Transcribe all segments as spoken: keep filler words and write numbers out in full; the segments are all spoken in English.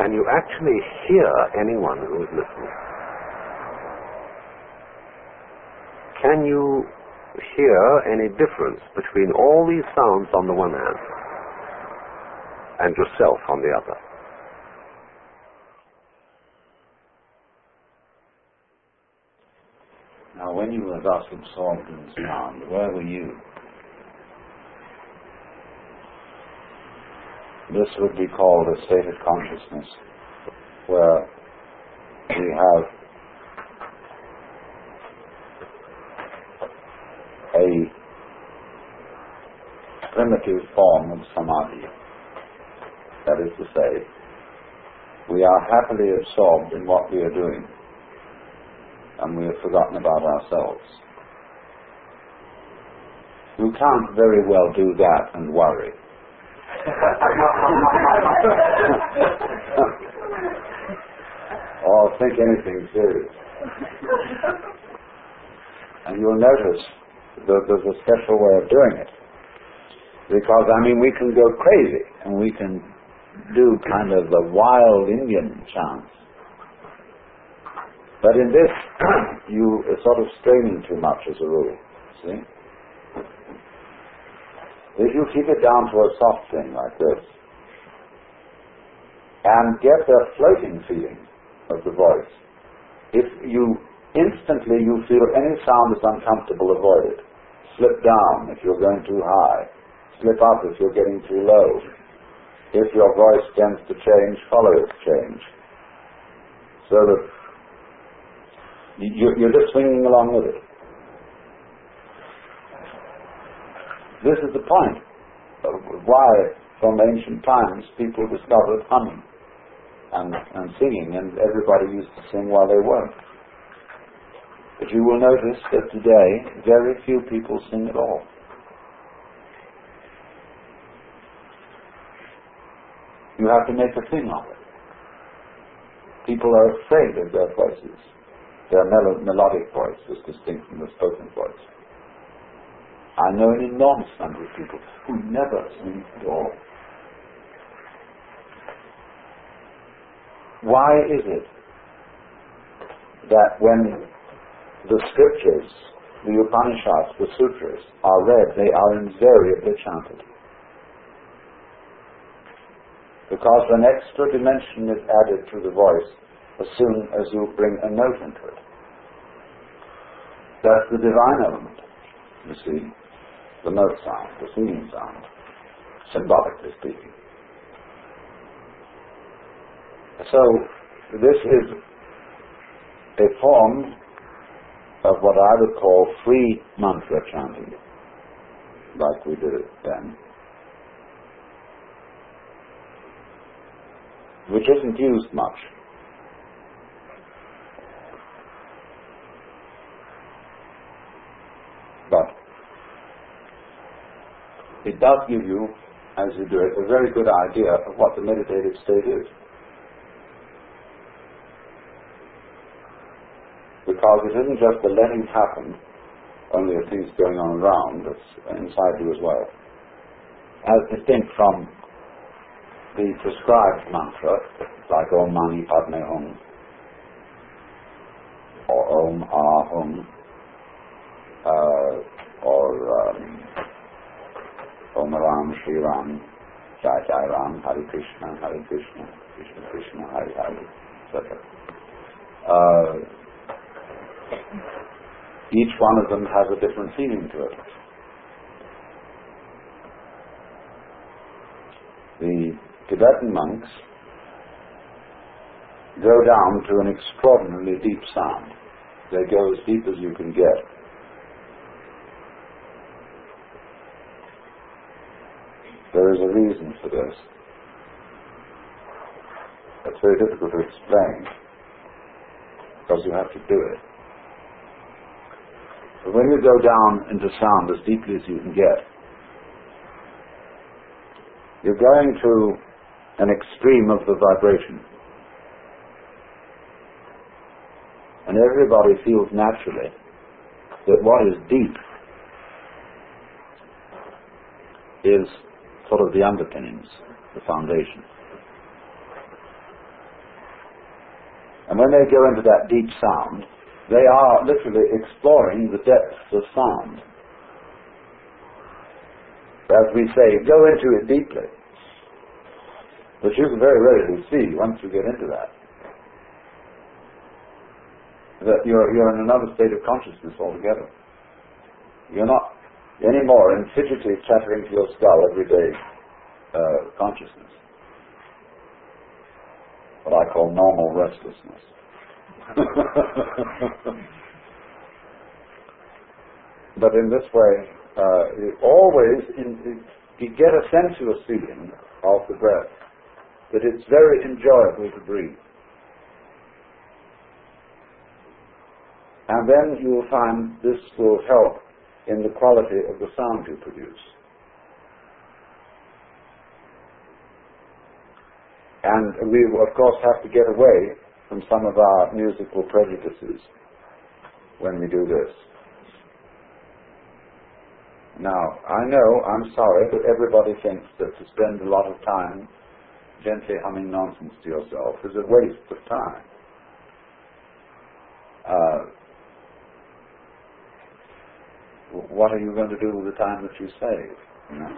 can you actually hear anyone who is listening? Can you hear any difference between all these sounds on the one hand and yourself on the other? Now, when you were thus absorbed in sound, where were you? This would be called a state of consciousness, where we have a primitive form of samadhi. That is to say, we are happily absorbed in what we are doing, and we have forgotten about ourselves. You can't very well do that and worry. Or think anything serious. And you'll notice that there's a special way of doing it. Because, I mean, we can go crazy, and we can do kind of a wild Indian chant. But in this, you are sort of straining too much as a rule, see? If you keep it down to a soft thing like this, and get the floating feeling of the voice, if you instantly you feel any sound is uncomfortable, avoid it. Slip down if you're going too high. Slip up if you're getting too low. If your voice tends to change, follow its change. So that you, you're just swinging along with it. This is the point of why, from ancient times, people discovered humming and, and singing, and everybody used to sing while they worked. But you will notice that today, very few people sing at all. You have to make a thing of it. People are afraid of their voices. Their mel- melodic voice is distinct from the spoken voice. I know an enormous number of people who never sing at all. Why is it that when the scriptures, the Upanishads, the sutras are read, they are invariably chanted? Because an extra dimension is added to the voice as soon as you bring a note into it. That's the divine element, you see, the note sound, the singing sound, symbolically speaking. So, this is a form of what I would call free mantra chanting, like we did it then, which isn't used much. But it does give you, as you do it, a very good idea of what the meditative state is. Because it isn't just the letting happen, only the things going on around, that's inside you as well. As distinct from the prescribed mantra, like Om Mani Padme Hum, or Om Ah Hum, uh, or um, Om Ram Shri Ram, Jai Jai Ram, Hare Krishna, Hare Krishna, Krishna Krishna, Hare Hare, et cetera. Uh, each one of them has a different feeling to it. The Tibetan monks go down to an extraordinarily deep sound. They go as deep as you can get. There is a reason for this. It's very difficult to explain, because you have to do it. But when you go down into sound as deeply as you can get, you're going to an extreme of the vibration. And everybody feels naturally that what is deep is sort of the underpinnings, the foundation. when they go into that deep sound, they are literally exploring the depths of sound. As we say, go into it deeply. But you can very readily see, once you get into that, that you're, you're in another state of consciousness altogether. You're not anymore in fidgety chattering to your skull every day uh, consciousness. What I call normal restlessness. But in this way, uh, you always in, you get a sensuous feeling of the breath, that it's very enjoyable to breathe. And then you will find this will help in the quality of the sound you produce. And we, of course, have to get away from some of our musical prejudices when we do this. Now, I know, I'm sorry, but everybody thinks that to spend a lot of time gently humming nonsense to yourself is a waste of time. Uh, what are you going to do with the time that you save? You know?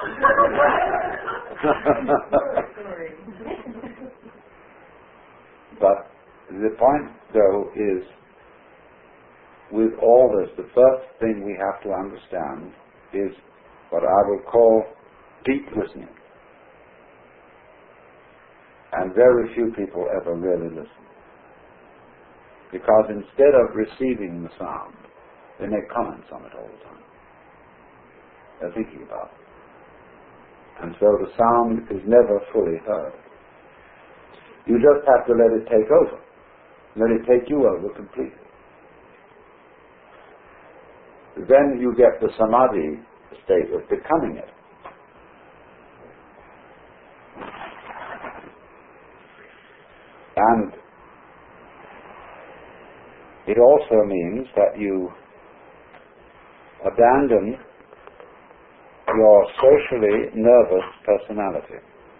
But the point, though, is with all this, the first thing we have to understand is what I will call deep listening. And very few people ever really listen. Because instead of receiving the sound, they make comments on it all the time. They're thinking about it. And so the sound is never fully heard. You just have to let it take over. Let it take you over completely. Then you get the samadhi state of becoming it. And it also means that you abandon your socially nervous personality.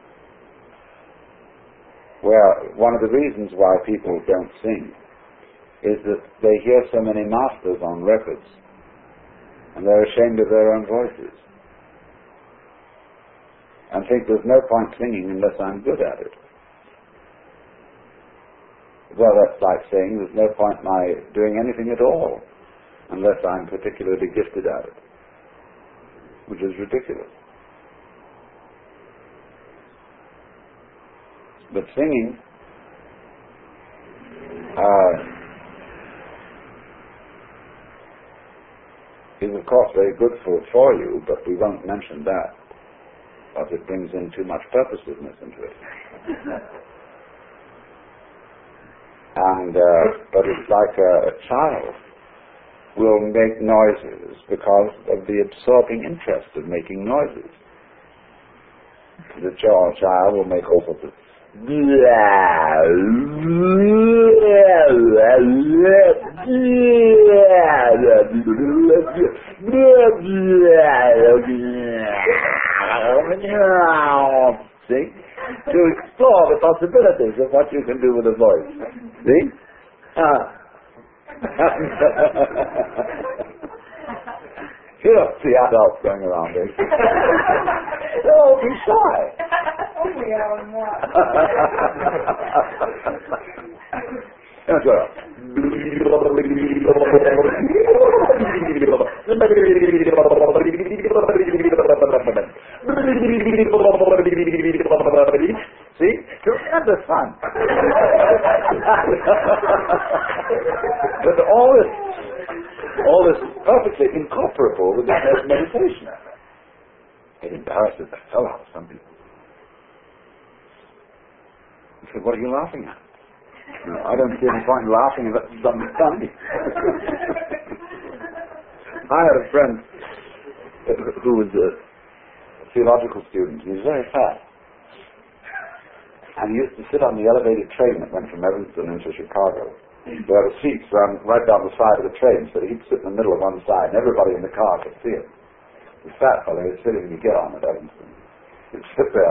Where one of the reasons why people don't sing is that they hear so many masters on records and they're ashamed of their own voices and think there's no point singing unless I'm good at it. Well, that's like saying there's no point my doing anything at all unless I'm particularly gifted at it, which is ridiculous. But singing uh, is, of course, very good for, for you, but we won't mention that, because it brings in too much purposiveness into it. And, uh, but it's like a, a child will make noises because of the absorbing interest of making noises. The child will make all sorts of see? To explore the possibilities of what you can do with a voice. See? Ah. You don't see adults going around there. They'll all be shy. Only our more. Let's go. See? That's fun. But all this, all this is perfectly incorporable with this meditation. It embarrasses the hell out of some people. I said, what are you laughing at? No, I don't see any point in laughing at something funny. I had a friend who was a theological student. He was very fat. And he used to sit on the elevated train that went from Evanston into Chicago. There were seats ran right down the side of the train, so he'd sit in the middle of one side, and everybody in the car could see him. The fat fellow was sitting to get on at Evanston. He'd sit there